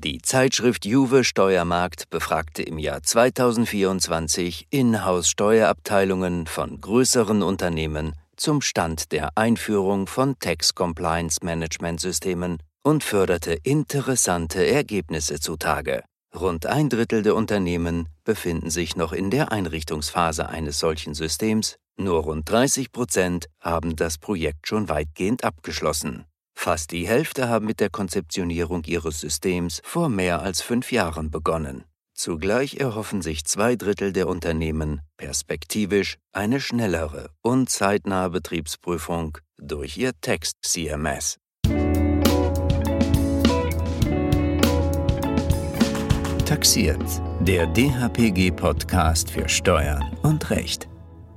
Die Zeitschrift Juve Steuermarkt befragte im Jahr 2024 Inhouse-Steuerabteilungen von größeren Unternehmen zum Stand der Einführung von Tax-Compliance-Management-Systemen und förderte interessante Ergebnisse zutage. Rund 1/3 der Unternehmen befinden sich noch in der Einrichtungsphase eines solchen Systems, nur rund 30% haben das Projekt schon weitgehend abgeschlossen. Fast die Hälfte haben mit der Konzeptionierung ihres Systems vor mehr als 5 Jahren begonnen. Zugleich erhoffen sich 2/3 der Unternehmen perspektivisch eine schnellere und zeitnahe Betriebsprüfung durch ihr Text-CMS. Taxiert, der DHPG-Podcast für Steuern und Recht.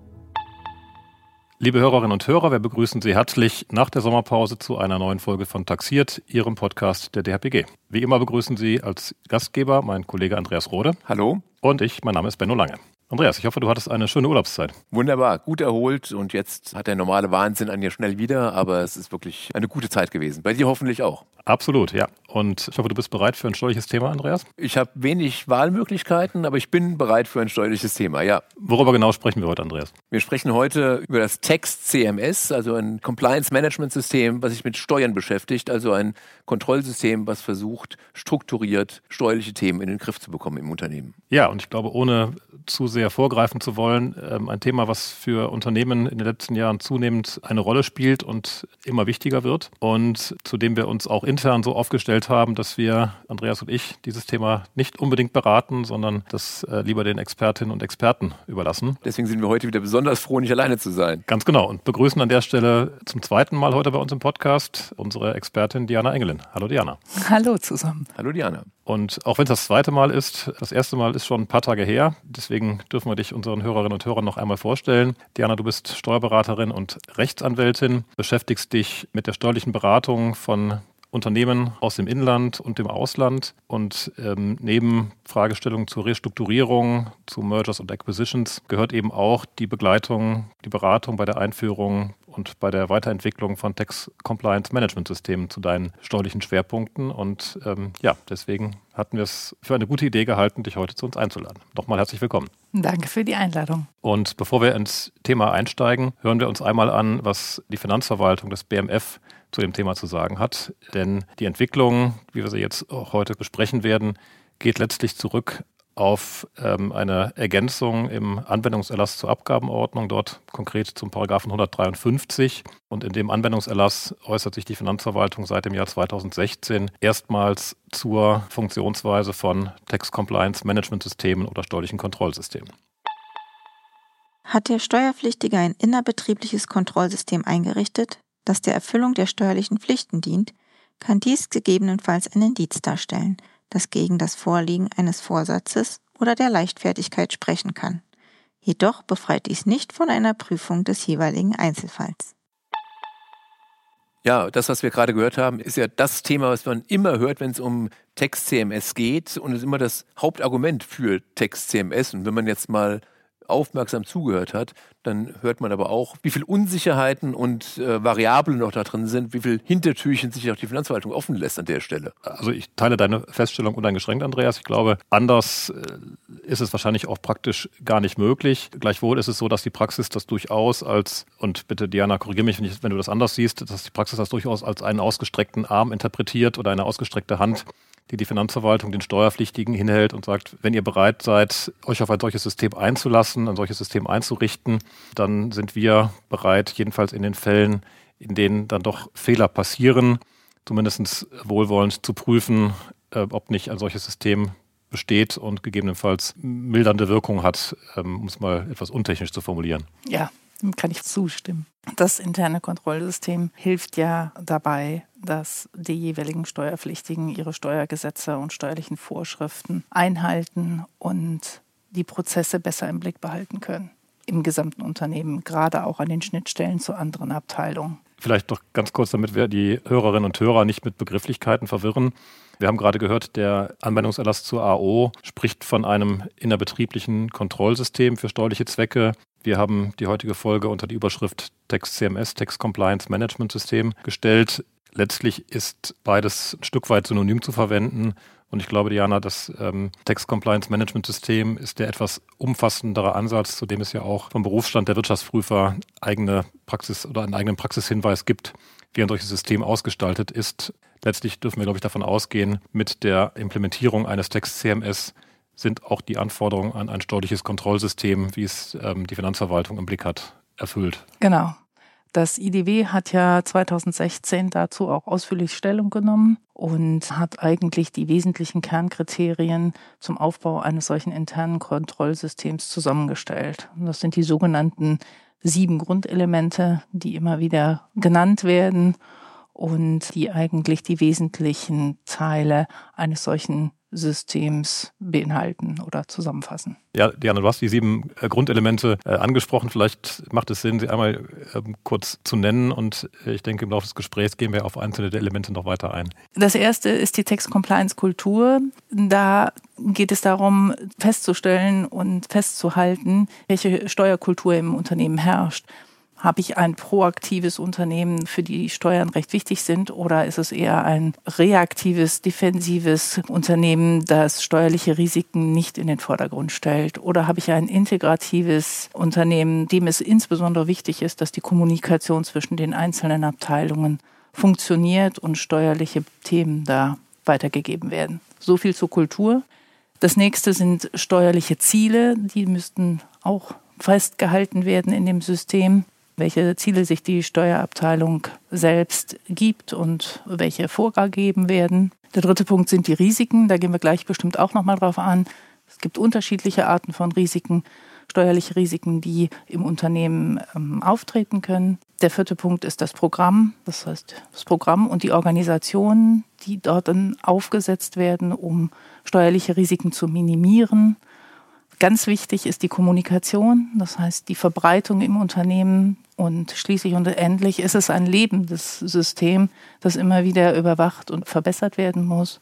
Liebe Hörerinnen und Hörer, wir begrüßen Sie herzlich nach der Sommerpause zu einer neuen Folge von Taxiert, Ihrem Podcast der DHPG. Wie immer begrüßen Sie als Gastgeber mein Kollege Andreas Rode. Hallo. Und ich, mein Name ist Benno Lange. Andreas, ich hoffe, du hattest eine schöne Urlaubszeit. Wunderbar, gut erholt und jetzt hat der normale Wahnsinn an dir schnell wieder, aber es ist wirklich eine gute Zeit gewesen. Bei dir hoffentlich auch. Absolut, ja. Und ich hoffe, du bist bereit für ein steuerliches Thema, Andreas? Ich habe wenig Wahlmöglichkeiten, aber ich bin bereit für ein steuerliches Thema, ja. Worüber genau sprechen wir heute, Andreas? Wir sprechen heute über das Tax-CMS, also ein Compliance-Management-System, was sich mit Steuern beschäftigt, also ein Kontrollsystem, was versucht, strukturiert steuerliche Themen in den Griff zu bekommen im Unternehmen. Ja, und ich glaube, ohne zu sehr vorgreifen zu wollen, ein Thema, was für Unternehmen in den letzten Jahren zunehmend eine Rolle spielt und immer wichtiger wird und zu dem wir uns auch intern so aufgestellt haben, dass wir, Andreas und ich, dieses Thema nicht unbedingt beraten, sondern das lieber den Expertinnen und Experten überlassen. Deswegen sind wir heute wieder besonders froh, nicht alleine zu sein. Ganz genau, und begrüßen an der Stelle zum zweiten Mal heute bei uns im Podcast unsere Expertin Diana Engelin. Hallo Diana. Hallo zusammen. Hallo Diana. Und auch wenn es das zweite Mal ist, das erste Mal ist schon ein paar Tage her, deswegen dürfen wir dich unseren Hörerinnen und Hörern noch einmal vorstellen. Diana, du bist Steuerberaterin und Rechtsanwältin, beschäftigst dich mit der steuerlichen Beratung von Unternehmen aus dem Inland und dem Ausland und neben Fragestellungen zur Restrukturierung, zu Mergers und Acquisitions gehört eben auch die Begleitung, die Beratung bei der Einführung und bei der Weiterentwicklung von Tax-Compliance-Management-Systemen zu deinen steuerlichen Schwerpunkten. Und deswegen hatten wir es für eine gute Idee gehalten, dich heute zu uns einzuladen. Nochmal herzlich willkommen. Danke für die Einladung. Und bevor wir ins Thema einsteigen, hören wir uns einmal an, was die Finanzverwaltung des BMF zu dem Thema zu sagen hat. Denn die Entwicklung, wie wir sie jetzt auch heute besprechen werden, geht letztlich zurück auf eine Ergänzung im Anwendungserlass zur Abgabenordnung, dort konkret zum Paragraphen 153. Und in dem Anwendungserlass äußert sich die Finanzverwaltung seit dem Jahr 2016 erstmals zur Funktionsweise von Tax-Compliance-Management-Systemen oder steuerlichen Kontrollsystemen. Hat der Steuerpflichtige ein innerbetriebliches Kontrollsystem eingerichtet, das der Erfüllung der steuerlichen Pflichten dient, kann dies gegebenenfalls ein Indiz darstellen, das gegen das Vorliegen eines Vorsatzes oder der Leichtfertigkeit sprechen kann. Jedoch befreit dies nicht von einer Prüfung des jeweiligen Einzelfalls. Ja, das, was wir gerade gehört haben, ist ja das Thema, was man immer hört, wenn es um Tax-CMS geht und ist immer das Hauptargument für Tax-CMS. Und wenn man jetzt mal aufmerksam zugehört hat, dann hört man aber auch, wie viel Unsicherheiten und Variablen noch da drin sind, wie viel Hintertürchen sich auch die Finanzverwaltung offen lässt an der Stelle. Also ich teile deine Feststellung uneingeschränkt, Andreas. Ich glaube, anders ist es wahrscheinlich auch praktisch gar nicht möglich. Gleichwohl ist es so, dass die Praxis das durchaus und bitte Diana, korrigiere mich, wenn du das anders siehst, dass die Praxis das durchaus als einen ausgestreckten Arm interpretiert oder eine ausgestreckte Hand, die Finanzverwaltung den Steuerpflichtigen hinhält und sagt, wenn ihr bereit seid, euch auf ein solches System einzulassen, ein solches System einzurichten, dann sind wir bereit, jedenfalls in den Fällen, in denen dann doch Fehler passieren, zumindest wohlwollend zu prüfen, ob nicht ein solches System besteht und gegebenenfalls mildernde Wirkung hat, um es mal etwas untechnisch zu formulieren. Ja, dem kann ich zustimmen. Das interne Kontrollsystem hilft ja dabei, dass die jeweiligen Steuerpflichtigen ihre Steuergesetze und steuerlichen Vorschriften einhalten und die Prozesse besser im Blick behalten können. Im gesamten Unternehmen, gerade auch an den Schnittstellen zu anderen Abteilungen. Vielleicht noch ganz kurz, damit wir die Hörerinnen und Hörer nicht mit Begrifflichkeiten verwirren. Wir haben gerade gehört, der Anwendungserlass zur AO spricht von einem innerbetrieblichen Kontrollsystem für steuerliche Zwecke. Wir haben die heutige Folge unter die Überschrift Tax-CMS, Tax-Compliance-Management-System gestellt. Letztlich ist beides ein Stück weit synonym zu verwenden Und ich glaube, Diana, das Tax Compliance Management System ist der etwas umfassendere Ansatz, zu dem es ja auch vom Berufsstand der Wirtschaftsprüfer eigene Praxis oder einen eigenen Praxishinweis gibt, wie ein solches System ausgestaltet ist. Letztlich dürfen wir, glaube ich, davon ausgehen, mit der Implementierung eines Tax CMS sind auch die Anforderungen an ein steuerliches Kontrollsystem, wie es die Finanzverwaltung im Blick hat, erfüllt. Genau. Das IDW hat ja 2016 dazu auch ausführlich Stellung genommen und hat eigentlich die wesentlichen Kernkriterien zum Aufbau eines solchen internen Kontrollsystems zusammengestellt. Und das sind die sogenannten 7 Grundelemente, die immer wieder genannt werden und die eigentlich die wesentlichen Teile eines solchen Systems beinhalten oder zusammenfassen. Ja, Diana, du hast die 7 Grundelemente angesprochen. Vielleicht macht es Sinn, sie einmal kurz zu nennen und ich denke, im Laufe des Gesprächs gehen wir auf einzelne der Elemente noch weiter ein. Das erste ist die Tax-Compliance-Kultur. Da geht es darum, festzustellen und festzuhalten, welche Steuerkultur im Unternehmen herrscht. Habe ich ein proaktives Unternehmen, für die Steuern recht wichtig sind, oder ist es eher ein reaktives, defensives Unternehmen, das steuerliche Risiken nicht in den Vordergrund stellt? Oder habe ich ein integratives Unternehmen, dem es insbesondere wichtig ist, dass die Kommunikation zwischen den einzelnen Abteilungen funktioniert und steuerliche Themen da weitergegeben werden? So viel zur Kultur. Das nächste sind steuerliche Ziele, die müssten auch festgehalten werden in dem System. Welche Ziele sich die Steuerabteilung selbst gibt und welche vorgegeben werden. Der dritte Punkt sind die Risiken. Da gehen wir gleich bestimmt auch nochmal drauf an. Es gibt unterschiedliche Arten von Risiken, steuerliche Risiken, die im Unternehmen auftreten können. Der vierte Punkt ist das Programm. Das heißt, das Programm und die Organisationen, die dort dann aufgesetzt werden, um steuerliche Risiken zu minimieren. Ganz wichtig ist die Kommunikation, das heißt die Verbreitung im Unternehmen, und schließlich und endlich ist es ein lebendes System, das immer wieder überwacht und verbessert werden muss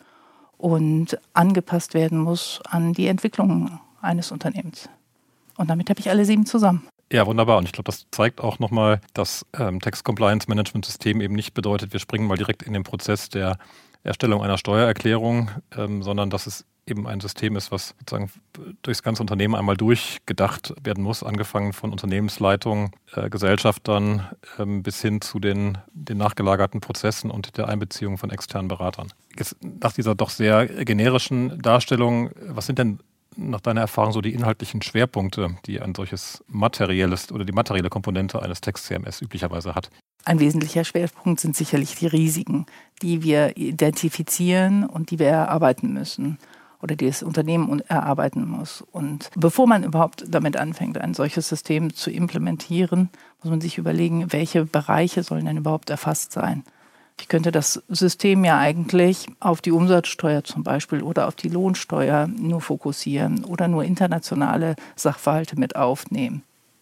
und angepasst werden muss an die Entwicklung eines Unternehmens. Und damit habe ich alle 7 zusammen. Ja, wunderbar. Und ich glaube, das zeigt auch nochmal, dass Tax Compliance Management System eben nicht bedeutet, wir springen mal direkt in den Prozess der Erstellung einer Steuererklärung, sondern dass es eben ein System ist, was sozusagen durchs ganze Unternehmen einmal durchgedacht werden muss, angefangen von Unternehmensleitung, Gesellschaftern bis hin zu den nachgelagerten Prozessen und der Einbeziehung von externen Beratern. Jetzt nach dieser doch sehr generischen Darstellung, was sind denn nach deiner Erfahrung so die inhaltlichen Schwerpunkte, die ein solches materielles oder die materielle Komponente eines Tax-CMS üblicherweise hat? Ein wesentlicher Schwerpunkt sind sicherlich die Risiken, die wir identifizieren und die wir erarbeiten müssen oder die das Unternehmen erarbeiten muss. Und bevor man überhaupt damit anfängt, ein solches System zu implementieren, muss man sich überlegen, welche Bereiche sollen denn überhaupt erfasst sein. Ich könnte das System ja eigentlich auf die Umsatzsteuer zum Beispiel oder auf die Lohnsteuer nur fokussieren oder nur internationale Sachverhalte mit aufnehmen.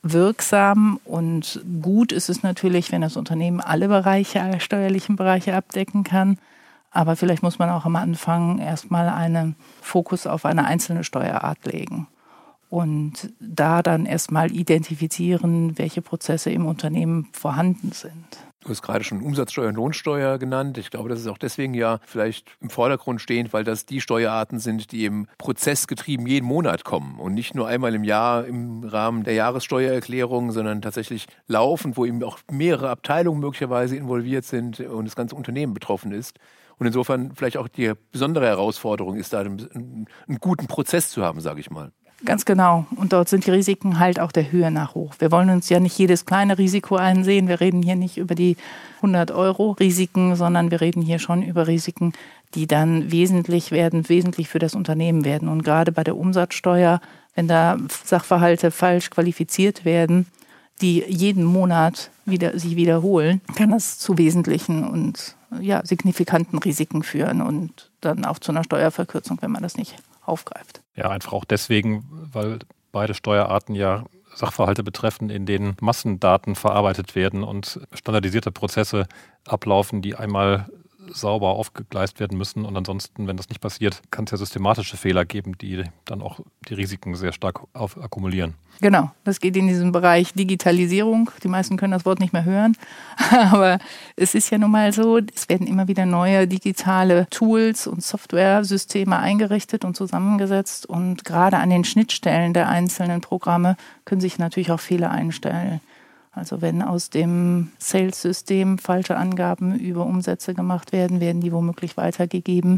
Wirksam und gut ist es natürlich, wenn das Unternehmen alle steuerlichen Bereiche abdecken kann. Aber vielleicht muss man auch am Anfang erstmal einen Fokus auf eine einzelne Steuerart legen und da dann erstmal identifizieren, welche Prozesse im Unternehmen vorhanden sind. Du hast gerade schon Umsatzsteuer und Lohnsteuer genannt. Ich glaube, das ist auch deswegen ja vielleicht im Vordergrund stehend, weil das die Steuerarten sind, die im Prozessgetrieben jeden Monat kommen und nicht nur einmal im Jahr im Rahmen der Jahressteuererklärung, sondern tatsächlich laufend, wo eben auch mehrere Abteilungen möglicherweise involviert sind und das ganze Unternehmen betroffen ist. Und insofern vielleicht auch die besondere Herausforderung ist, da einen guten Prozess zu haben, sage ich mal. Ganz genau. Und dort sind die Risiken halt auch der Höhe nach hoch. Wir wollen uns ja nicht jedes kleine Risiko einsehen. Wir reden hier nicht über die 100-Euro-Risiken, sondern wir reden hier schon über Risiken, die dann wesentlich für das Unternehmen werden. Und gerade bei der Umsatzsteuer, wenn da Sachverhalte falsch qualifiziert werden, die jeden Monat sich wiederholen, kann das zu wesentlichen und signifikanten Risiken führen und dann auch zu einer Steuerverkürzung, wenn man das nicht aufgreift. Ja, einfach auch deswegen, weil beide Steuerarten ja Sachverhalte betreffen, in denen Massendaten verarbeitet werden und standardisierte Prozesse ablaufen, die einmal sauber aufgegleist werden müssen. Und ansonsten, wenn das nicht passiert, kann es ja systematische Fehler geben, die dann auch die Risiken sehr stark akkumulieren. Genau, das geht in diesen Bereich Digitalisierung. Die meisten können das Wort nicht mehr hören. Aber es ist ja nun mal so, es werden immer wieder neue digitale Tools und Software-Systeme eingerichtet und zusammengesetzt. Und gerade an den Schnittstellen der einzelnen Programme können sich natürlich auch Fehler einstellen. Also wenn aus dem Sales-System falsche Angaben über Umsätze gemacht werden, werden die womöglich weitergegeben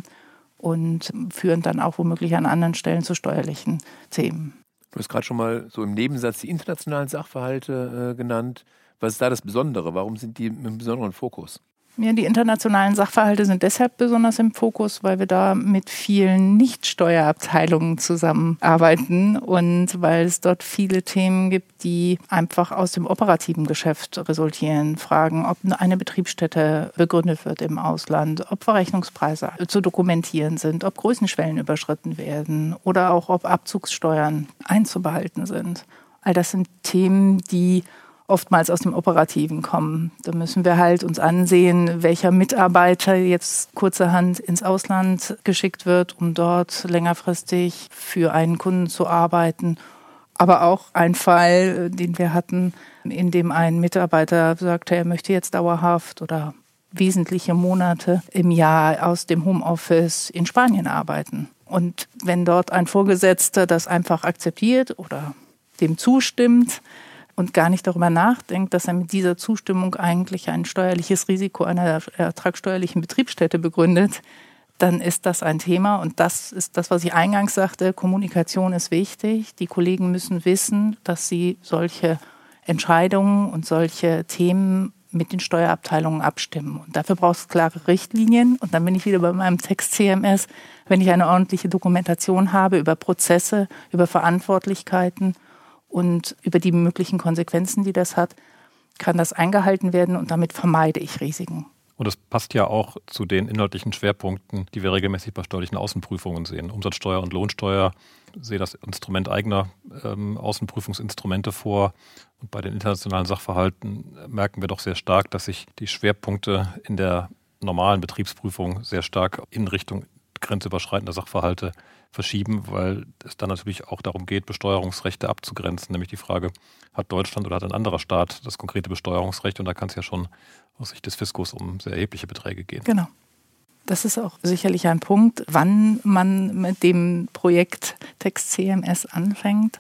und führen dann auch womöglich an anderen Stellen zu steuerlichen Themen. Du hast gerade schon mal so im Nebensatz die internationalen Sachverhalte genannt. Was ist da das Besondere? Warum sind die mit einem besonderen Fokus? Ja, die internationalen Sachverhalte sind deshalb besonders im Fokus, weil wir da mit vielen Nicht-Steuerabteilungen zusammenarbeiten und weil es dort viele Themen gibt, die einfach aus dem operativen Geschäft resultieren. Fragen, ob eine Betriebsstätte begründet wird im Ausland, ob Verrechnungspreise zu dokumentieren sind, ob Größenschwellen überschritten werden oder auch ob Abzugssteuern einzubehalten sind. All das sind Themen, die oftmals aus dem Operativen kommen. Da müssen wir halt uns ansehen, welcher Mitarbeiter jetzt kurzerhand ins Ausland geschickt wird, um dort längerfristig für einen Kunden zu arbeiten. Aber auch ein Fall, den wir hatten, in dem ein Mitarbeiter sagte, er möchte jetzt dauerhaft oder wesentliche Monate im Jahr aus dem Homeoffice in Spanien arbeiten. Und wenn dort ein Vorgesetzter das einfach akzeptiert oder dem zustimmt, und gar nicht darüber nachdenkt, dass er mit dieser Zustimmung eigentlich ein steuerliches Risiko einer ertragssteuerlichen Betriebsstätte begründet, dann ist das ein Thema. Und das ist das, was ich eingangs sagte, Kommunikation ist wichtig. Die Kollegen müssen wissen, dass sie solche Entscheidungen und solche Themen mit den Steuerabteilungen abstimmen. Und dafür braucht es klare Richtlinien. Und dann bin ich wieder bei meinem Text-CMS. Wenn ich eine ordentliche Dokumentation habe über Prozesse, über Verantwortlichkeiten, und über die möglichen Konsequenzen, die das hat, kann das eingehalten werden und damit vermeide ich Risiken. Und das passt ja auch zu den inhaltlichen Schwerpunkten, die wir regelmäßig bei steuerlichen Außenprüfungen sehen. Umsatzsteuer und Lohnsteuer sehe das Instrument eigener Außenprüfungsinstrumente vor. Und bei den internationalen Sachverhalten merken wir doch sehr stark, dass sich die Schwerpunkte in der normalen Betriebsprüfung sehr stark in Richtung grenzüberschreitender Sachverhalte verschieben, weil es dann natürlich auch darum geht, Besteuerungsrechte abzugrenzen. Nämlich die Frage, hat Deutschland oder hat ein anderer Staat das konkrete Besteuerungsrecht? Und da kann es ja schon aus Sicht des Fiskus um sehr erhebliche Beträge gehen. Genau. Das ist auch sicherlich ein Punkt, wann man mit dem Projekt Text CMS anfängt.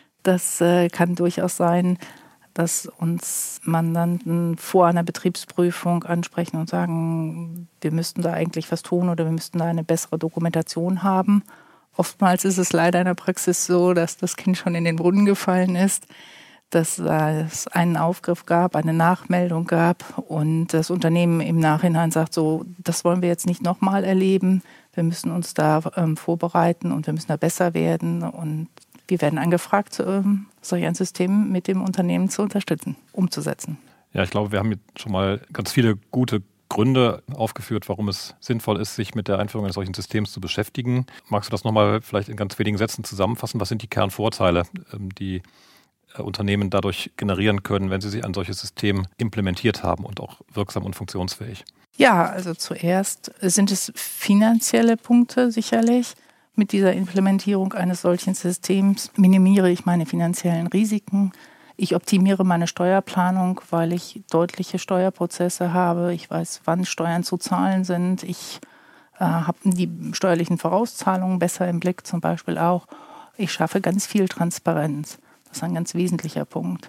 Das kann durchaus sein, dass uns Mandanten vor einer Betriebsprüfung ansprechen und sagen, wir müssten da eigentlich was tun oder wir müssten da eine bessere Dokumentation haben. Oftmals ist es leider in der Praxis so, dass das Kind schon in den Brunnen gefallen ist, dass es einen Aufgriff gab, eine Nachmeldung gab und das Unternehmen im Nachhinein sagt, so, das wollen wir jetzt nicht nochmal erleben. Wir müssen uns da vorbereiten und wir müssen da besser werden und wir werden angefragt, solch ein System mit dem Unternehmen zu unterstützen, umzusetzen. Ja, ich glaube, wir haben jetzt schon mal ganz viele gute Gründe aufgeführt, warum es sinnvoll ist, sich mit der Einführung eines solchen Systems zu beschäftigen. Magst du das nochmal vielleicht in ganz wenigen Sätzen zusammenfassen? Was sind die Kernvorteile, die Unternehmen dadurch generieren können, wenn sie sich ein solches System implementiert haben und auch wirksam und funktionsfähig? Ja, also zuerst sind es finanzielle Punkte sicherlich. Mit dieser Implementierung eines solchen Systems minimiere ich meine finanziellen Risiken. Ich optimiere meine Steuerplanung, weil ich deutliche Steuerprozesse habe. Ich weiß, wann Steuern zu zahlen sind. Ich habe die steuerlichen Vorauszahlungen besser im Blick zum Beispiel auch. Ich schaffe ganz viel Transparenz. Das ist ein ganz wesentlicher Punkt.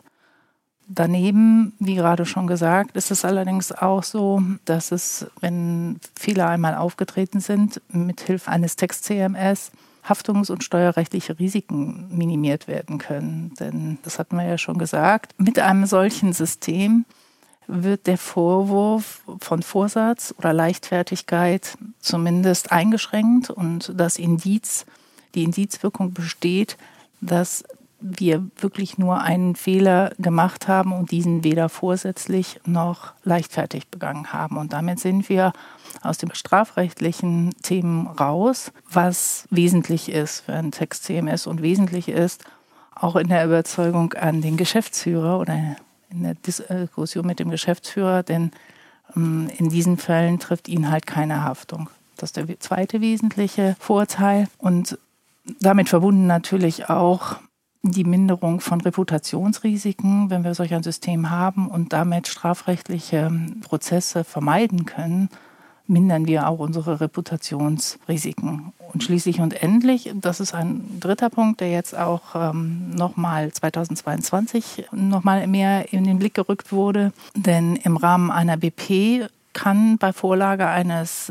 Daneben, wie gerade schon gesagt, ist es allerdings auch so, dass es, wenn Fehler einmal aufgetreten sind, mithilfe eines Text-CMS haftungs- und steuerrechtliche Risiken minimiert werden können. Denn, das hatten wir ja schon gesagt, mit einem solchen System wird der Vorwurf von Vorsatz oder Leichtfertigkeit zumindest eingeschränkt und die Indizwirkung besteht, dass wir wirklich nur einen Fehler gemacht haben und diesen weder vorsätzlich noch leichtfertig begangen haben. Und damit sind wir aus den strafrechtlichen Themen raus, was wesentlich ist für ein Text-CMS und wesentlich ist auch in der Überzeugung an den Geschäftsführer oder in der Diskussion mit dem Geschäftsführer, denn In diesen Fällen trifft ihn halt keine Haftung. Das ist der zweite wesentliche Vorteil. Und damit verbunden natürlich auch die Minderung von Reputationsrisiken, wenn wir solch ein System haben und damit strafrechtliche Prozesse vermeiden können, mindern wir auch unsere Reputationsrisiken. Und schließlich und endlich, das ist ein dritter Punkt, der jetzt auch nochmal 2022 nochmal mehr in den Blick gerückt wurde, denn im Rahmen einer BP kann bei Vorlage eines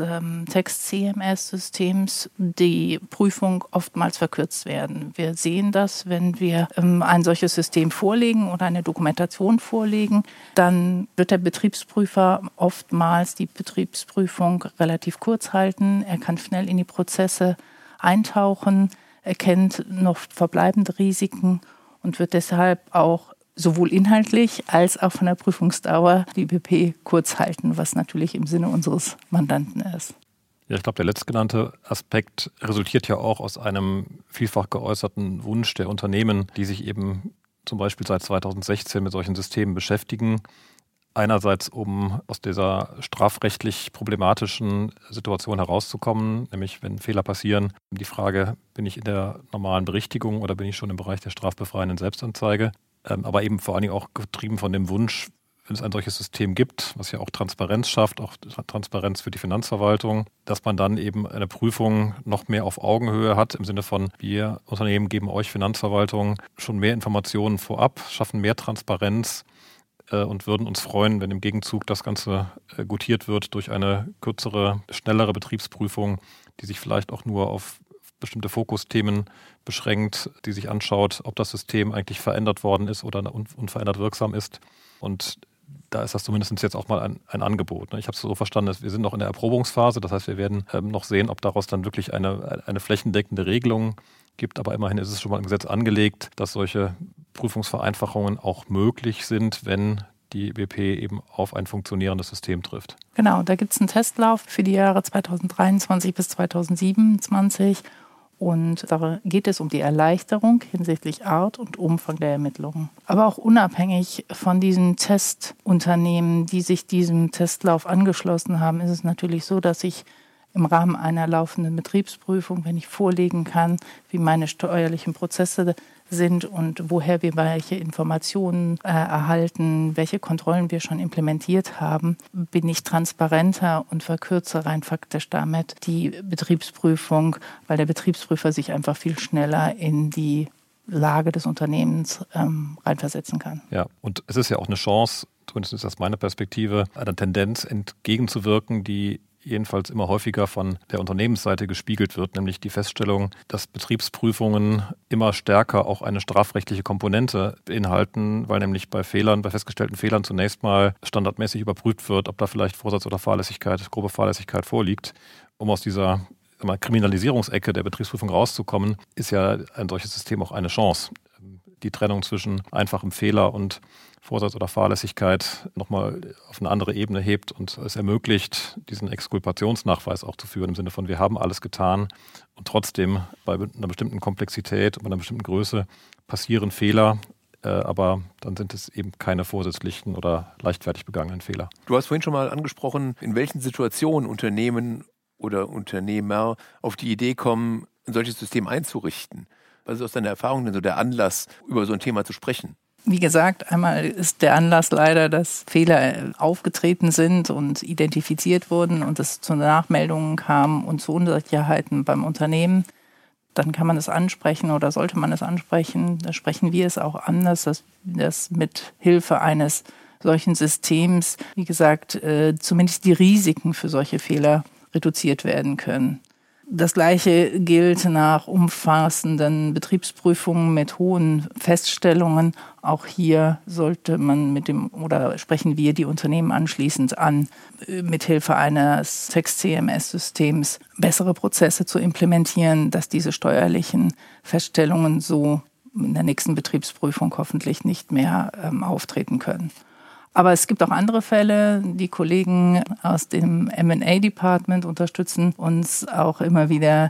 Text-CMS-Systems die Prüfung oftmals verkürzt werden. Wir sehen das, wenn wir ein solches System vorlegen oder eine Dokumentation vorlegen, dann wird der Betriebsprüfer oftmals die Betriebsprüfung relativ kurz halten. Er kann schnell in die Prozesse eintauchen, erkennt noch verbleibende Risiken und wird deshalb auch sowohl inhaltlich als auch von der Prüfungsdauer die BP kurz halten, was natürlich im Sinne unseres Mandanten ist. Ja, ich glaube, der letztgenannte Aspekt resultiert ja auch aus einem vielfach geäußerten Wunsch der Unternehmen, die sich eben zum Beispiel seit 2016 mit solchen Systemen beschäftigen. Einerseits, um aus dieser strafrechtlich problematischen Situation herauszukommen, nämlich wenn Fehler passieren, die Frage, bin ich in der normalen Berichtigung oder bin ich schon im Bereich der strafbefreienden Selbstanzeige? Aber eben vor allen Dingen auch getrieben von dem Wunsch, wenn es ein solches System gibt, was ja auch Transparenz schafft, auch Transparenz für die Finanzverwaltung, dass man dann eben eine Prüfung noch mehr auf Augenhöhe hat, im Sinne von, wir Unternehmen geben euch Finanzverwaltung schon mehr Informationen vorab, schaffen mehr Transparenz und würden uns freuen, wenn im Gegenzug das Ganze gutiert wird durch eine kürzere, schnellere Betriebsprüfung, die sich vielleicht auch nur auf bestimmte Fokusthemen beschränkt, die sich anschaut, ob das System eigentlich verändert worden ist oder unverändert wirksam ist. Und da ist das zumindest jetzt auch mal ein Angebot. Ich habe es so verstanden, dass wir sind noch in der Erprobungsphase. Das heißt, wir werden noch sehen, ob daraus dann wirklich eine flächendeckende Regelung gibt. Aber immerhin ist es schon mal im Gesetz angelegt, dass solche Prüfungsvereinfachungen auch möglich sind, wenn die BP eben auf ein funktionierendes System trifft. Genau, da gibt es einen Testlauf für die Jahre 2023 bis 2027. Und da geht es um die Erleichterung hinsichtlich Art und Umfang der Ermittlungen. Aber auch unabhängig von diesen Testunternehmen, die sich diesem Testlauf angeschlossen haben, ist es natürlich so, dass ich im Rahmen einer laufenden Betriebsprüfung, wenn ich vorlegen kann, wie meine steuerlichen Prozesse sind und woher wir welche Informationen erhalten, welche Kontrollen wir schon implementiert haben, bin ich transparenter und verkürze rein faktisch damit die Betriebsprüfung, weil der Betriebsprüfer sich einfach viel schneller in die Lage des Unternehmens reinversetzen kann. Ja, und es ist ja auch eine Chance, zumindest ist das meine Perspektive, einer Tendenz entgegenzuwirken, die jedenfalls immer häufiger von der Unternehmensseite gespiegelt wird, nämlich die Feststellung, dass Betriebsprüfungen immer stärker auch eine strafrechtliche Komponente beinhalten, weil nämlich bei festgestellten Fehlern zunächst mal standardmäßig überprüft wird, ob da vielleicht Vorsatz oder Fahrlässigkeit, grobe Fahrlässigkeit vorliegt. Um aus dieser Kriminalisierungsecke der Betriebsprüfung rauszukommen, ist ja ein solches System auch eine Chance. Die Trennung zwischen einfachem Fehler und Vorsatz oder Fahrlässigkeit nochmal auf eine andere Ebene hebt und es ermöglicht, diesen Exkulpationsnachweis auch zu führen, im Sinne von, wir haben alles getan und trotzdem bei einer bestimmten Komplexität und bei einer bestimmten Größe passieren Fehler, aber dann sind es eben keine vorsätzlichen oder leichtfertig begangenen Fehler. Du hast vorhin schon mal angesprochen, in welchen Situationen Unternehmen oder Unternehmer auf die Idee kommen, ein solches System einzurichten. Was ist aus deiner Erfahrung denn so der Anlass, über so ein Thema zu sprechen? Wie gesagt, einmal ist der Anlass leider, dass Fehler aufgetreten sind und identifiziert wurden und es zu Nachmeldungen kam und zu Unsicherheiten beim Unternehmen. Dann kann man es ansprechen oder sollte man es ansprechen. Da sprechen wir es auch an, dass mit Hilfe eines solchen Systems, wie gesagt, zumindest die Risiken für solche Fehler reduziert werden können. Das Gleiche gilt nach umfassenden Betriebsprüfungen mit hohen Feststellungen. Auch hier sollte man sprechen wir die Unternehmen anschließend an, mithilfe eines Text-CMS-Systems bessere Prozesse zu implementieren, dass diese steuerlichen Feststellungen so in der nächsten Betriebsprüfung hoffentlich nicht mehr auftreten können. Aber es gibt auch andere Fälle. Die Kollegen aus dem M&A-Department unterstützen uns auch immer wieder,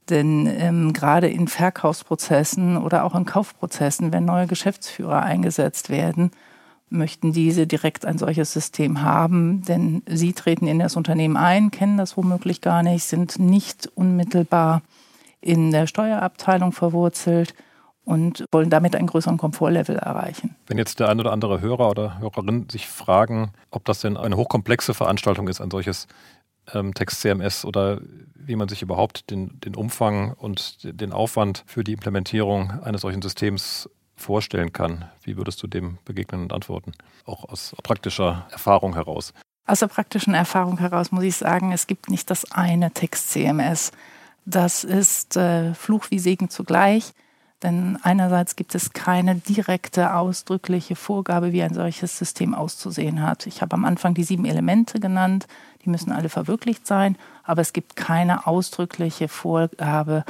denn gerade in Verkaufsprozessen oder auch in Kaufprozessen, wenn neue Geschäftsführer eingesetzt werden, möchten diese direkt ein solches System haben, denn sie treten in das Unternehmen ein, kennen das womöglich gar nicht, sind nicht unmittelbar in der Steuerabteilung verwurzelt und wollen damit einen größeren Komfortlevel erreichen. Wenn jetzt der ein oder andere Hörer oder Hörerin sich fragen, ob das denn eine hochkomplexe Veranstaltung ist, ein solches Text-CMS, oder wie man sich überhaupt den Umfang und den Aufwand für die Implementierung eines solchen Systems vorstellen kann, wie würdest du dem begegnen und antworten? Auch aus praktischer Erfahrung heraus. Aus der praktischen Erfahrung heraus muss ich sagen, es gibt nicht das eine Text-CMS. Das ist Fluch wie Segen zugleich. Denn einerseits gibt es keine direkte, ausdrückliche Vorgabe, wie ein solches System auszusehen hat. Ich habe am Anfang die 7 Elemente genannt, die müssen alle verwirklicht sein, aber es gibt keine ausdrückliche Vorgabe,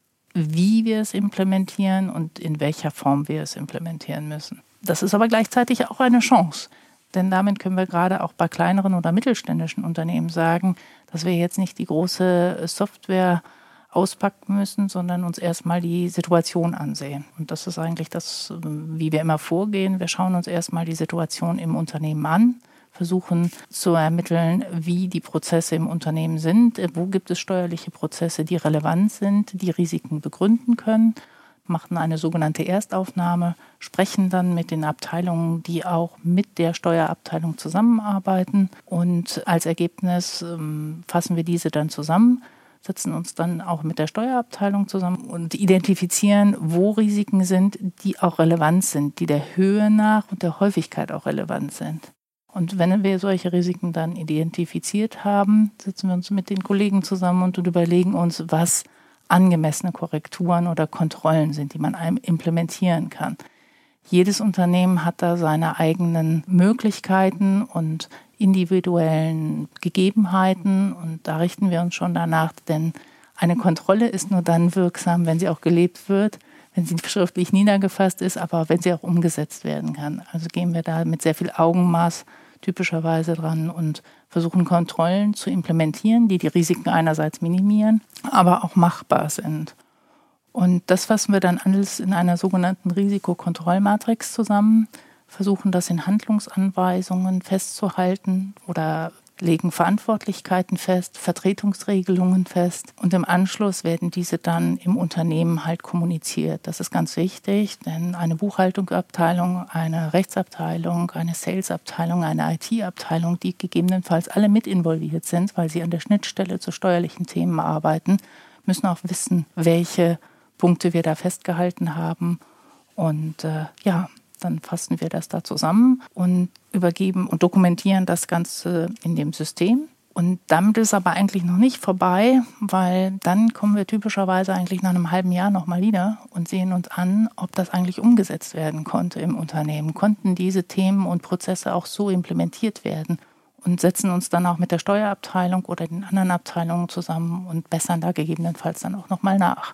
wie wir es implementieren und in welcher Form wir es implementieren müssen. Das ist aber gleichzeitig auch eine Chance, denn damit können wir gerade auch bei kleineren oder mittelständischen Unternehmen sagen, dass wir jetzt nicht die große Software auspacken müssen, sondern uns erstmal die Situation ansehen. Und das ist eigentlich das, wie wir immer vorgehen. Wir schauen uns erstmal die Situation im Unternehmen an, versuchen zu ermitteln, wie die Prozesse im Unternehmen sind, wo gibt es steuerliche Prozesse, die relevant sind, die Risiken begründen können, machen eine sogenannte Erstaufnahme, sprechen dann mit den Abteilungen, die auch mit der Steuerabteilung zusammenarbeiten, und als Ergebnis fassen wir diese dann zusammen, setzen uns dann auch mit der Steuerabteilung zusammen und identifizieren, wo Risiken sind, die auch relevant sind, die der Höhe nach und der Häufigkeit auch relevant sind. Und wenn wir solche Risiken dann identifiziert haben, setzen wir uns mit den Kollegen zusammen und überlegen uns, was angemessene Korrekturen oder Kontrollen sind, die man implementieren kann. Jedes Unternehmen hat da seine eigenen Möglichkeiten und individuellen Gegebenheiten, und da richten wir uns schon danach, denn eine Kontrolle ist nur dann wirksam, wenn sie auch gelebt wird, wenn sie schriftlich niedergefasst ist, aber wenn sie auch umgesetzt werden kann. Also gehen wir da mit sehr viel Augenmaß typischerweise dran und versuchen Kontrollen zu implementieren, die Risiken einerseits minimieren, aber auch machbar sind. Und das fassen wir dann alles in einer sogenannten Risikokontrollmatrix zusammen, versuchen das in Handlungsanweisungen festzuhalten oder legen Verantwortlichkeiten fest, Vertretungsregelungen fest, und im Anschluss werden diese dann im Unternehmen halt kommuniziert. Das ist ganz wichtig, denn eine Buchhaltungsabteilung, eine Rechtsabteilung, eine Salesabteilung, eine IT-Abteilung, die gegebenenfalls alle mit involviert sind, weil sie an der Schnittstelle zu steuerlichen Themen arbeiten, müssen auch wissen, welche Punkte wir da festgehalten haben, und dann fassen wir das da zusammen und übergeben und dokumentieren das Ganze in dem System. Und damit ist aber eigentlich noch nicht vorbei, weil dann kommen wir typischerweise eigentlich nach einem halben Jahr nochmal wieder und sehen uns an, ob das eigentlich umgesetzt werden konnte im Unternehmen. Konnten diese Themen und Prozesse auch so implementiert werden? Und setzen uns dann auch mit der Steuerabteilung oder den anderen Abteilungen zusammen und bessern da gegebenenfalls dann auch nochmal nach.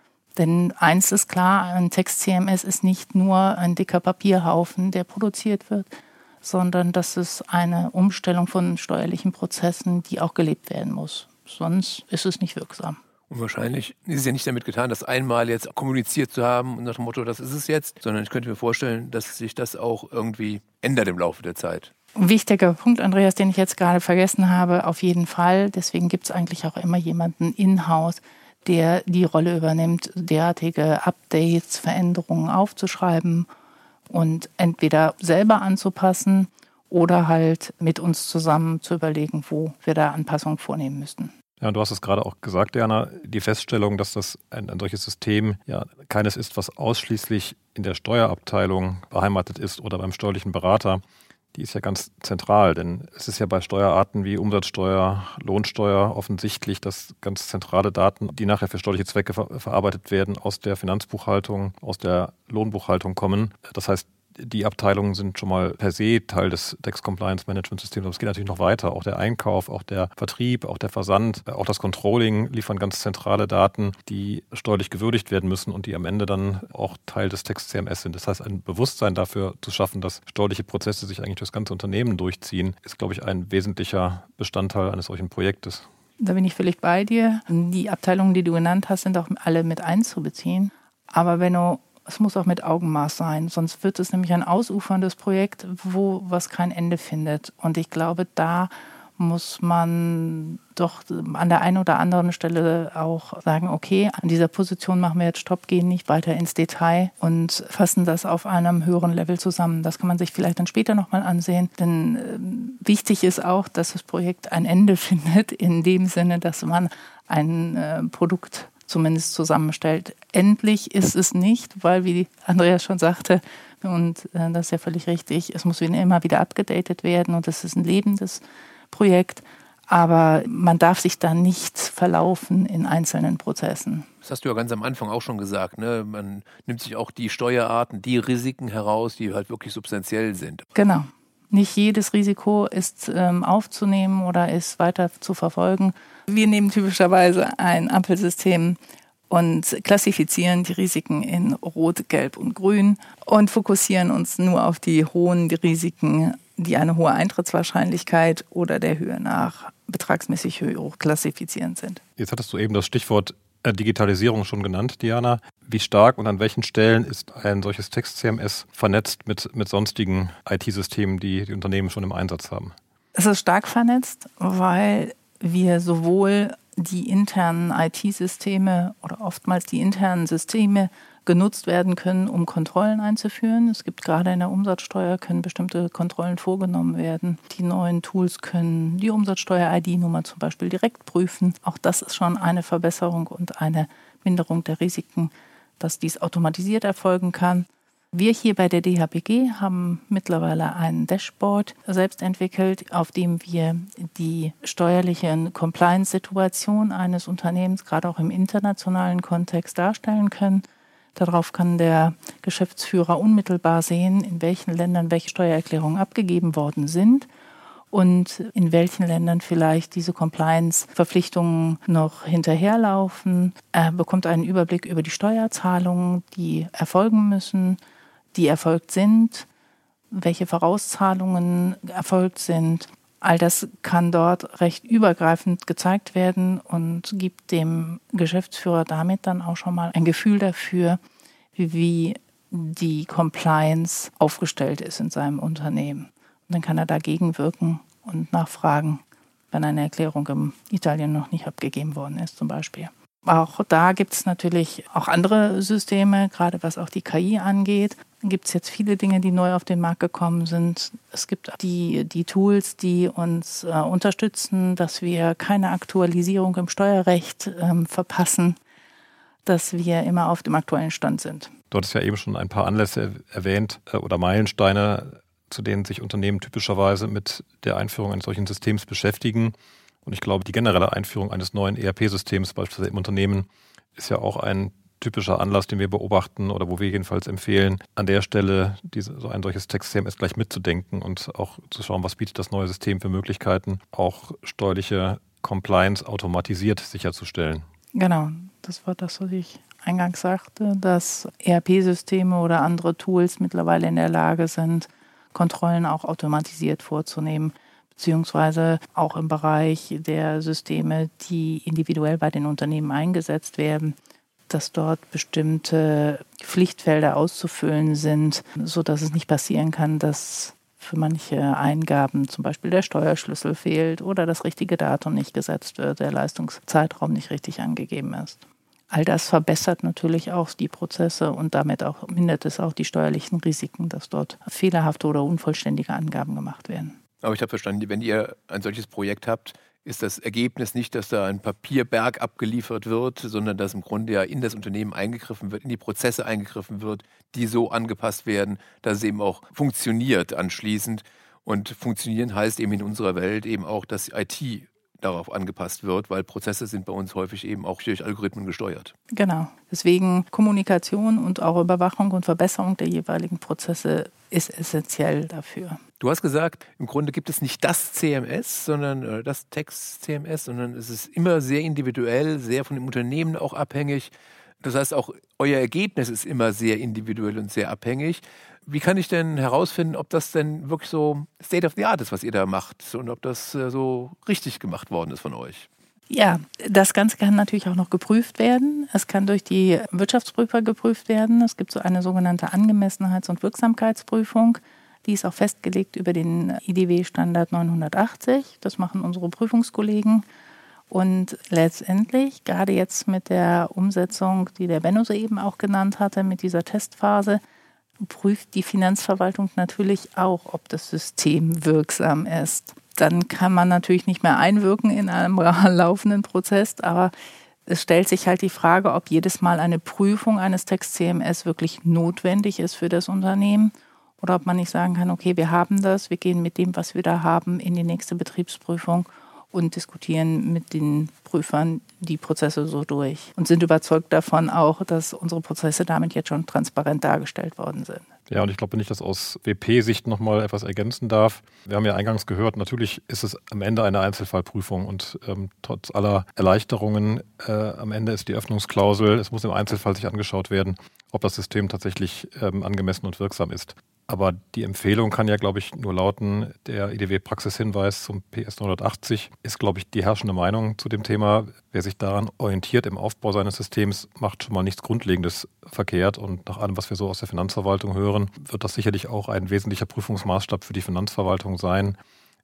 Denn eins ist klar, ein Text-CMS ist nicht nur ein dicker Papierhaufen, der produziert wird, sondern das ist eine Umstellung von steuerlichen Prozessen, die auch gelebt werden muss. Sonst ist es nicht wirksam. Und wahrscheinlich ist es ja nicht damit getan, das einmal jetzt kommuniziert zu haben und nach dem Motto, das ist es jetzt, sondern ich könnte mir vorstellen, dass sich das auch irgendwie ändert im Laufe der Zeit. Ein wichtiger Punkt, Andreas, den ich jetzt gerade vergessen habe, auf jeden Fall. Deswegen gibt es eigentlich auch immer jemanden in-house, der die Rolle übernimmt, derartige Updates, Veränderungen aufzuschreiben und entweder selber anzupassen oder halt mit uns zusammen zu überlegen, wo wir da Anpassungen vornehmen müssten. Ja, du hast es gerade auch gesagt, Diana, die Feststellung, dass das ein solches System ja keines ist, was ausschließlich in der Steuerabteilung beheimatet ist oder beim steuerlichen Berater, die ist ja ganz zentral, denn es ist ja bei Steuerarten wie Umsatzsteuer, Lohnsteuer offensichtlich, dass ganz zentrale Daten, die nachher für steuerliche Zwecke verarbeitet werden, aus der Finanzbuchhaltung, aus der Lohnbuchhaltung kommen. Das heißt, die Abteilungen sind schon mal per se Teil des Tax-Compliance-Management-Systems. Aber es geht natürlich noch weiter. Auch der Einkauf, auch der Vertrieb, auch der Versand, auch das Controlling liefern ganz zentrale Daten, die steuerlich gewürdigt werden müssen und die am Ende dann auch Teil des Text-CMS sind. Das heißt, ein Bewusstsein dafür zu schaffen, dass steuerliche Prozesse sich eigentlich durchs ganze Unternehmen durchziehen, ist, glaube ich, ein wesentlicher Bestandteil eines solchen Projektes. Da bin ich völlig bei dir. Die Abteilungen, die du genannt hast, sind auch alle mit einzubeziehen. Aber wenn du es muss auch mit Augenmaß sein, sonst wird es nämlich ein ausuferndes Projekt, was kein Ende findet. Und ich glaube, da muss man doch an der einen oder anderen Stelle auch sagen, okay, an dieser Position machen wir jetzt Stopp, gehen nicht weiter ins Detail und fassen das auf einem höheren Level zusammen. Das kann man sich vielleicht dann später nochmal ansehen, denn wichtig ist auch, dass das Projekt ein Ende findet, in dem Sinne, dass man ein Produkt zumindest zusammenstellt. Endlich ist es nicht, weil, wie Andreas schon sagte, und das ist ja völlig richtig, es muss immer wieder abgedatet werden und es ist ein lebendes Projekt, aber man darf sich da nicht verlaufen in einzelnen Prozessen. Das hast du ja ganz am Anfang auch schon gesagt, ne? Man nimmt sich auch die Steuerarten, die Risiken heraus, die halt wirklich substanziell sind. Genau. Nicht jedes Risiko ist aufzunehmen oder ist weiter zu verfolgen. Wir nehmen typischerweise ein Ampelsystem und klassifizieren die Risiken in Rot, Gelb und Grün und fokussieren uns nur auf die hohen Risiken, die eine hohe Eintrittswahrscheinlichkeit oder der Höhe nach betragsmäßig hoch klassifizierend sind. Jetzt hattest du eben das Stichwort Digitalisierung schon genannt, Diana. Wie stark und an welchen Stellen ist ein solches Text-CMS vernetzt mit sonstigen IT-Systemen, die die Unternehmen schon im Einsatz haben? Es ist stark vernetzt, weil wir sowohl die internen IT-Systeme oder oftmals die internen Systeme genutzt werden können, um Kontrollen einzuführen. Es gibt gerade in der Umsatzsteuer, können bestimmte Kontrollen vorgenommen werden. Die neuen Tools können die Umsatzsteuer-ID-Nummer zum Beispiel direkt prüfen. Auch das ist schon eine Verbesserung und eine Minderung der Risiken, dass dies automatisiert erfolgen kann. Wir hier bei der DHBG haben mittlerweile ein Dashboard selbst entwickelt, auf dem wir die steuerliche Compliance-Situation eines Unternehmens gerade auch im internationalen Kontext darstellen können. Darauf kann der Geschäftsführer unmittelbar sehen, in welchen Ländern welche Steuererklärungen abgegeben worden sind und in welchen Ländern vielleicht diese Compliance-Verpflichtungen noch hinterherlaufen. Er bekommt einen Überblick über die Steuerzahlungen, die erfolgen müssen, die erfolgt sind, welche Vorauszahlungen erfolgt sind. All das kann dort recht übergreifend gezeigt werden und gibt dem Geschäftsführer damit dann auch schon mal ein Gefühl dafür, wie die Compliance aufgestellt ist in seinem Unternehmen. Und dann kann er dagegen wirken und nachfragen, wenn eine Erklärung in Italien noch nicht abgegeben worden ist zum Beispiel. Auch da gibt es natürlich auch andere Systeme, gerade was auch die KI angeht. Gibt es jetzt viele Dinge, die neu auf den Markt gekommen sind. Es gibt die Tools, die uns unterstützen, dass wir keine Aktualisierung im Steuerrecht verpassen, dass wir immer auf dem aktuellen Stand sind. Du hattest ja eben schon ein paar Anlässe erwähnt oder Meilensteine, zu denen sich Unternehmen typischerweise mit der Einführung eines solchen Systems beschäftigen. Und ich glaube, die generelle Einführung eines neuen ERP-Systems beispielsweise im Unternehmen ist ja auch ein typischer Anlass, den wir beobachten oder wo wir jedenfalls empfehlen, an der Stelle so ein solches Text-CMS gleich mitzudenken und auch zu schauen, was bietet das neue System für Möglichkeiten, auch steuerliche Compliance automatisiert sicherzustellen. Genau, das war das, was ich eingangs sagte, dass ERP-Systeme oder andere Tools mittlerweile in der Lage sind, Kontrollen auch automatisiert vorzunehmen, beziehungsweise auch im Bereich der Systeme, die individuell bei den Unternehmen eingesetzt werden, dass dort bestimmte Pflichtfelder auszufüllen sind, sodass es nicht passieren kann, dass für manche Eingaben zum Beispiel der Steuerschlüssel fehlt oder das richtige Datum nicht gesetzt wird, der Leistungszeitraum nicht richtig angegeben ist. All das verbessert natürlich auch die Prozesse und damit auch mindert es auch die steuerlichen Risiken, dass dort fehlerhafte oder unvollständige Angaben gemacht werden. Aber ich habe verstanden, wenn ihr ein solches Projekt habt, ist das Ergebnis nicht, dass da ein Papierberg abgeliefert wird, sondern dass im Grunde ja in das Unternehmen eingegriffen wird, in die Prozesse eingegriffen wird, die so angepasst werden, dass es eben auch funktioniert anschließend. Und funktionieren heißt eben in unserer Welt eben auch, dass IT darauf angepasst wird, weil Prozesse sind bei uns häufig eben auch durch Algorithmen gesteuert. Genau. Deswegen Kommunikation und auch Überwachung und Verbesserung der jeweiligen Prozesse ist essentiell dafür. Du hast gesagt, im Grunde gibt es nicht das CMS, sondern das Text-CMS, sondern es ist immer sehr individuell, sehr von dem Unternehmen auch abhängig. Das heißt, auch euer Ergebnis ist immer sehr individuell und sehr abhängig. Wie kann ich denn herausfinden, ob das denn wirklich so State of the Art ist, was ihr da macht und ob das so richtig gemacht worden ist von euch? Ja, das Ganze kann natürlich auch noch geprüft werden. Es kann durch die Wirtschaftsprüfer geprüft werden. Es gibt so eine sogenannte Angemessenheits- und Wirksamkeitsprüfung. Die ist auch festgelegt über den IDW-Standard 980. Das machen unsere Prüfungskollegen. Und letztendlich, gerade jetzt mit der Umsetzung, die der Benno soeben auch genannt hatte, mit dieser Testphase, prüft die Finanzverwaltung natürlich auch, ob das System wirksam ist. Dann kann man natürlich nicht mehr einwirken in einem laufenden Prozess, aber es stellt sich halt die Frage, ob jedes Mal eine Prüfung eines Text-CMS wirklich notwendig ist für das Unternehmen oder ob man nicht sagen kann, okay, wir haben das, wir gehen mit dem, was wir da haben, in die nächste Betriebsprüfung und diskutieren mit den Prüfern die Prozesse so durch und sind überzeugt davon auch, dass unsere Prozesse damit jetzt schon transparent dargestellt worden sind. Ja, und ich glaube, wenn ich das aus WP-Sicht nochmal etwas ergänzen darf, wir haben ja eingangs gehört, natürlich ist es am Ende eine Einzelfallprüfung und trotz aller Erleichterungen am Ende ist die Öffnungsklausel, es muss im Einzelfall sich angeschaut werden, ob das System tatsächlich angemessen und wirksam ist. Aber die Empfehlung kann ja, glaube ich, nur lauten, der IDW-Praxishinweis zum PS 980 ist, glaube ich, die herrschende Meinung zu dem Thema. Wer sich daran orientiert im Aufbau seines Systems, macht schon mal nichts Grundlegendes verkehrt. Und nach allem, was wir so aus der Finanzverwaltung hören, wird das sicherlich auch ein wesentlicher Prüfungsmaßstab für die Finanzverwaltung sein,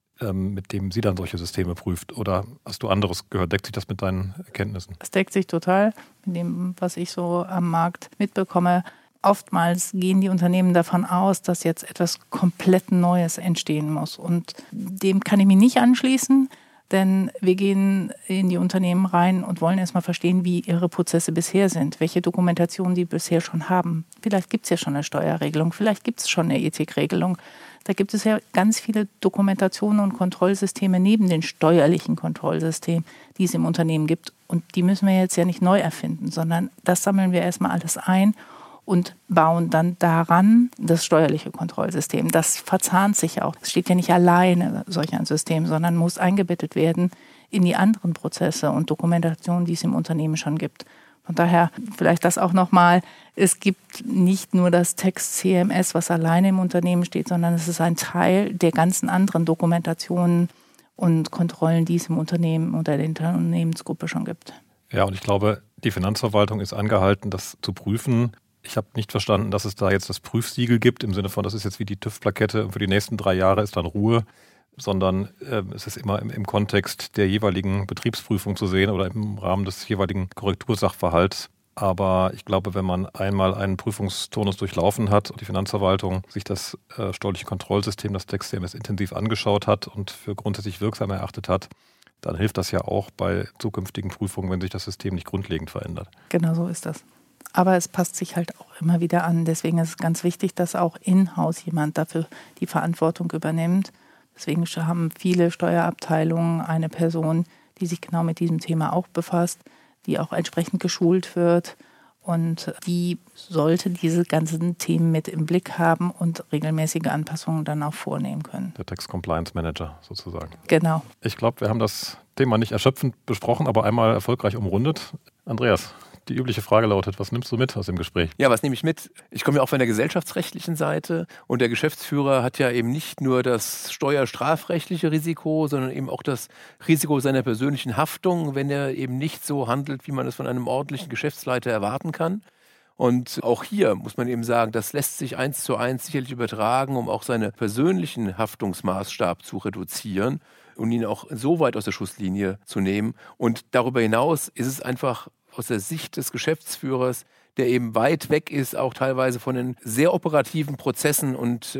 mit dem sie dann solche Systeme prüft. Oder hast du anderes gehört? Deckt sich das mit deinen Erkenntnissen? Das deckt sich total mit dem, was ich so am Markt mitbekomme. Oftmals gehen die Unternehmen davon aus, dass jetzt etwas komplett Neues entstehen muss. Und dem kann ich mich nicht anschließen, denn wir gehen in die Unternehmen rein und wollen erstmal verstehen, wie ihre Prozesse bisher sind, welche Dokumentation die bisher schon haben. Vielleicht gibt es ja schon eine Steuerregelung, vielleicht gibt es schon eine Ethikregelung. Da gibt es ja ganz viele Dokumentationen und Kontrollsysteme neben den steuerlichen Kontrollsystemen, die es im Unternehmen gibt. Und die müssen wir jetzt ja nicht neu erfinden, sondern das sammeln wir erstmal alles ein und bauen dann daran das steuerliche Kontrollsystem. Das verzahnt sich auch. Es steht ja nicht alleine solch ein System, sondern muss eingebettet werden in die anderen Prozesse und Dokumentationen, die es im Unternehmen schon gibt. Von daher vielleicht das auch nochmal, es gibt nicht nur das Text-CMS, was alleine im Unternehmen steht, sondern es ist ein Teil der ganzen anderen Dokumentationen und Kontrollen, die es im Unternehmen oder der Unternehmensgruppe schon gibt. Ja, und ich glaube, die Finanzverwaltung ist angehalten, das zu prüfen. Ich habe nicht verstanden, dass es da jetzt das Prüfsiegel gibt, im Sinne von, das ist jetzt wie die TÜV-Plakette und für die nächsten 3 Jahre ist dann Ruhe, sondern es ist immer im Kontext der jeweiligen Betriebsprüfung zu sehen oder im Rahmen des jeweiligen Korrektursachverhalts. Aber ich glaube, wenn man einmal einen Prüfungsturnus durchlaufen hat und die Finanzverwaltung sich das steuerliche Kontrollsystem, das Text-CMS intensiv angeschaut hat und für grundsätzlich wirksam erachtet hat, dann hilft das ja auch bei zukünftigen Prüfungen, wenn sich das System nicht grundlegend verändert. Genau so ist das. Aber es passt sich halt auch immer wieder an. Deswegen ist es ganz wichtig, dass auch in-house jemand dafür die Verantwortung übernimmt. Deswegen haben viele Steuerabteilungen eine Person, die sich genau mit diesem Thema auch befasst, die auch entsprechend geschult wird. Und die sollte diese ganzen Themen mit im Blick haben und regelmäßige Anpassungen dann auch vornehmen können. Der Tax Compliance Manager sozusagen. Genau. Ich glaube, wir haben das Thema nicht erschöpfend besprochen, aber einmal erfolgreich umrundet. Andreas, die übliche Frage lautet, was nimmst du mit aus dem Gespräch? Ja, was nehme ich mit? Ich komme ja auch von der gesellschaftsrechtlichen Seite und der Geschäftsführer hat ja eben nicht nur das steuerstrafrechtliche Risiko, sondern eben auch das Risiko seiner persönlichen Haftung, wenn er eben nicht so handelt, wie man es von einem ordentlichen Geschäftsleiter erwarten kann. Und auch hier muss man eben sagen, das lässt sich 1:1 sicherlich übertragen, um auch seinen persönlichen Haftungsmaßstab zu reduzieren und ihn auch so weit aus der Schusslinie zu nehmen. Und darüber hinaus ist es einfach aus der Sicht des Geschäftsführers, der eben weit weg ist, auch teilweise von den sehr operativen Prozessen und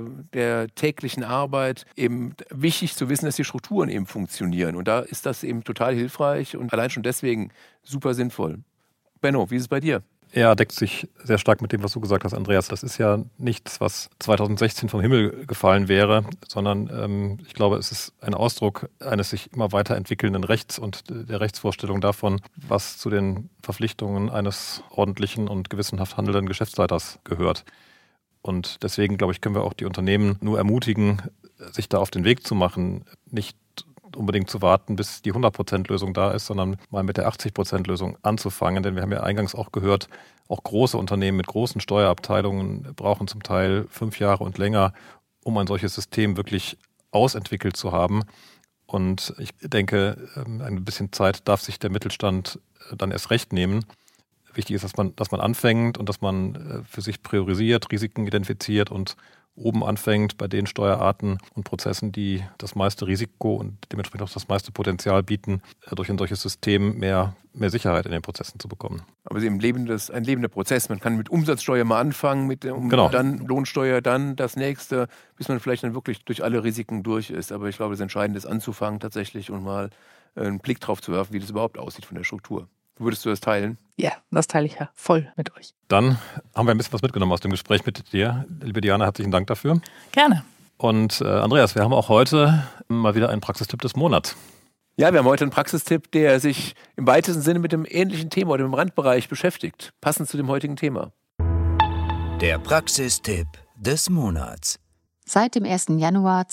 der täglichen Arbeit, eben wichtig zu wissen, dass die Strukturen eben funktionieren. Und da ist das eben total hilfreich und allein schon deswegen super sinnvoll. Benno, wie ist es bei dir? Ja, deckt sich sehr stark mit dem, was du gesagt hast, Andreas. Das ist ja nichts, was 2016 vom Himmel gefallen wäre, sondern ich glaube, es ist ein Ausdruck eines sich immer weiterentwickelnden Rechts und der Rechtsvorstellung davon, was zu den Verpflichtungen eines ordentlichen und gewissenhaft handelnden Geschäftsleiters gehört. Und deswegen, glaube ich, können wir auch die Unternehmen nur ermutigen, sich da auf den Weg zu machen, nicht unbedingt zu warten, bis die 100%-Lösung da ist, sondern mal mit der 80%-Lösung anzufangen. Denn wir haben ja eingangs auch gehört, auch große Unternehmen mit großen Steuerabteilungen brauchen zum Teil 5 Jahre und länger, um ein solches System wirklich ausentwickelt zu haben. Und ich denke, ein bisschen Zeit darf sich der Mittelstand dann erst recht nehmen. Wichtig ist, dass man anfängt und dass man für sich priorisiert, Risiken identifiziert und oben anfängt bei den Steuerarten und Prozessen, die das meiste Risiko und dementsprechend auch das meiste Potenzial bieten, durch ein solches System mehr Sicherheit in den Prozessen zu bekommen. Aber es ist ein lebender Prozess. Man kann mit Umsatzsteuer mal anfangen, Genau. Dann Lohnsteuer, dann das nächste, bis man vielleicht dann wirklich durch alle Risiken durch ist. Aber ich glaube, das Entscheidende ist anzufangen tatsächlich und mal einen Blick drauf zu werfen, wie das überhaupt aussieht von der Struktur. Würdest du das teilen? Ja, das teile ich ja voll mit euch. Dann haben wir ein bisschen was mitgenommen aus dem Gespräch mit dir. Liebe Diana, herzlichen Dank dafür. Gerne. Und Andreas, wir haben auch heute mal wieder einen Praxistipp des Monats. Ja, wir haben heute einen Praxistipp, der sich im weitesten Sinne mit dem ähnlichen Thema oder dem Randbereich beschäftigt, passend zu dem heutigen Thema. Der Praxistipp des Monats. Seit dem 1. Januar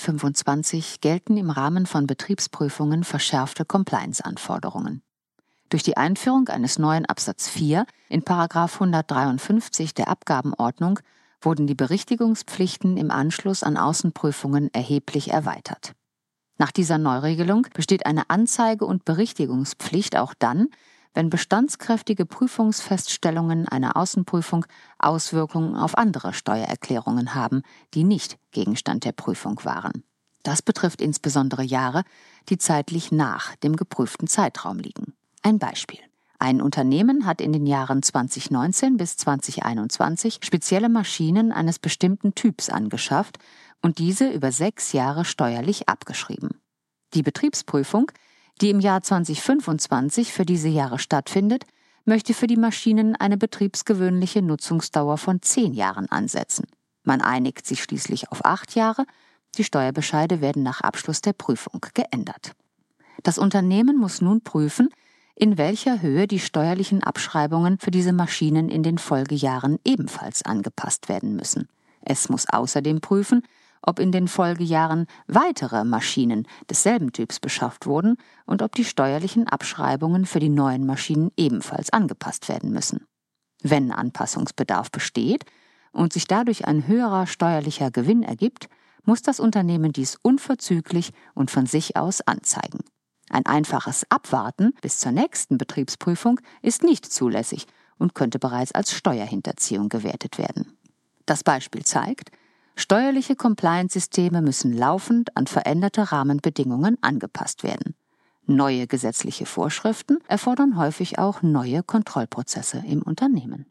2025 gelten im Rahmen von Betriebsprüfungen verschärfte Compliance-Anforderungen. Durch die Einführung eines neuen Absatz 4 in § 153 der Abgabenordnung wurden die Berichtigungspflichten im Anschluss an Außenprüfungen erheblich erweitert. Nach dieser Neuregelung besteht eine Anzeige- und Berichtigungspflicht auch dann, wenn bestandskräftige Prüfungsfeststellungen einer Außenprüfung Auswirkungen auf andere Steuererklärungen haben, die nicht Gegenstand der Prüfung waren. Das betrifft insbesondere Jahre, die zeitlich nach dem geprüften Zeitraum liegen. Ein Beispiel. Ein Unternehmen hat in den Jahren 2019 bis 2021 spezielle Maschinen eines bestimmten Typs angeschafft und diese über 6 Jahre steuerlich abgeschrieben. Die Betriebsprüfung, die im Jahr 2025 für diese Jahre stattfindet, möchte für die Maschinen eine betriebsgewöhnliche Nutzungsdauer von 10 Jahren ansetzen. Man einigt sich schließlich auf 8 Jahre, die Steuerbescheide werden nach Abschluss der Prüfung geändert. Das Unternehmen muss nun prüfen, in welcher Höhe die steuerlichen Abschreibungen für diese Maschinen in den Folgejahren ebenfalls angepasst werden müssen. Es muss außerdem prüfen, ob in den Folgejahren weitere Maschinen desselben Typs beschafft wurden und ob die steuerlichen Abschreibungen für die neuen Maschinen ebenfalls angepasst werden müssen. Wenn Anpassungsbedarf besteht und sich dadurch ein höherer steuerlicher Gewinn ergibt, muss das Unternehmen dies unverzüglich und von sich aus anzeigen. Ein einfaches Abwarten bis zur nächsten Betriebsprüfung ist nicht zulässig und könnte bereits als Steuerhinterziehung gewertet werden. Das Beispiel zeigt, steuerliche Compliance-Systeme müssen laufend an veränderte Rahmenbedingungen angepasst werden. Neue gesetzliche Vorschriften erfordern häufig auch neue Kontrollprozesse im Unternehmen.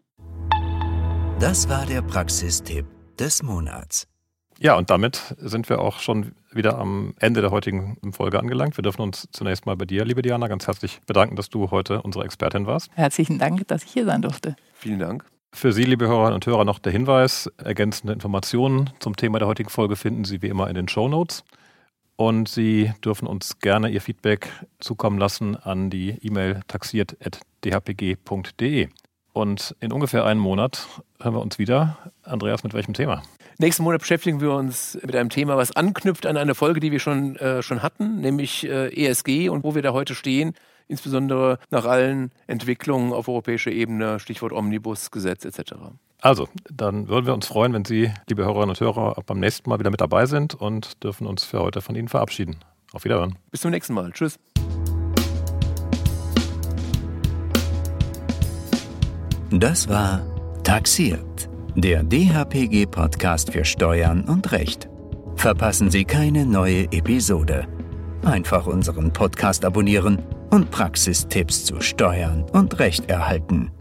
Das war der Praxistipp des Monats. Ja, und damit sind wir auch schon wieder am Ende der heutigen Folge angelangt. Wir dürfen uns zunächst mal bei dir, liebe Diana, ganz herzlich bedanken, dass du heute unsere Expertin warst. Herzlichen Dank, dass ich hier sein durfte. Vielen Dank. Für Sie, liebe Hörerinnen und Hörer, noch der Hinweis: ergänzende Informationen zum Thema der heutigen Folge finden Sie wie immer in den Shownotes. Und Sie dürfen uns gerne Ihr Feedback zukommen lassen an die E-Mail taxiert@dhpg.de. Und in ungefähr einem Monat hören wir uns wieder. Andreas, mit welchem Thema? Nächsten Monat beschäftigen wir uns mit einem Thema, was anknüpft an eine Folge, die wir schon hatten, nämlich ESG und wo wir da heute stehen, insbesondere nach allen Entwicklungen auf europäischer Ebene, Stichwort Omnibusgesetz etc. Also, dann würden wir uns freuen, wenn Sie, liebe Hörerinnen und Hörer, auch beim nächsten Mal wieder mit dabei sind und dürfen uns für heute von Ihnen verabschieden. Auf Wiederhören. Bis zum nächsten Mal. Tschüss. Das war Taxiert, der DHPG-Podcast für Steuern und Recht. Verpassen Sie keine neue Episode. Einfach unseren Podcast abonnieren und Praxistipps zu Steuern und Recht erhalten.